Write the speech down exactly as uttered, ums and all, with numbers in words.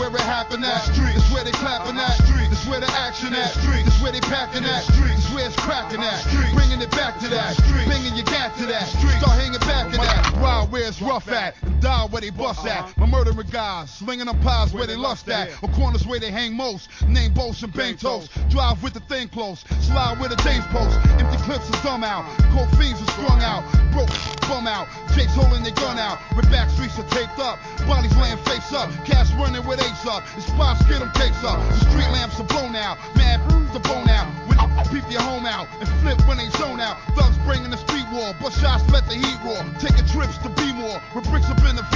where it happen at. Street, it's where they clapping at. Street, it's where the action at. Street, it's where they packing at. Street, it's where it's cracking at. Street, bringing it back to that. Street, bringing your gat to that. Street, start hanging back to that. Ride where it's rough at, and die where they bust at. My murdering guys, slinging them pies where they lust at. On corners where they hang most. Name boats and bang toast. Drive with the thing close. Slide with the James post. Empty clips are dumb out. Cold fiends are strung out. Broke bum out. Jake's holding their gun out. With back streets are taped up. Bodies laying face up. Cash running with apes up. The spots get them cakes up. The street lamps are blown out. Mad the bone out. With peep your home out. And flip when they zone out. Thugs bringing the street war. But shots let the heat roar. Taking trips to be more. With bricks up in the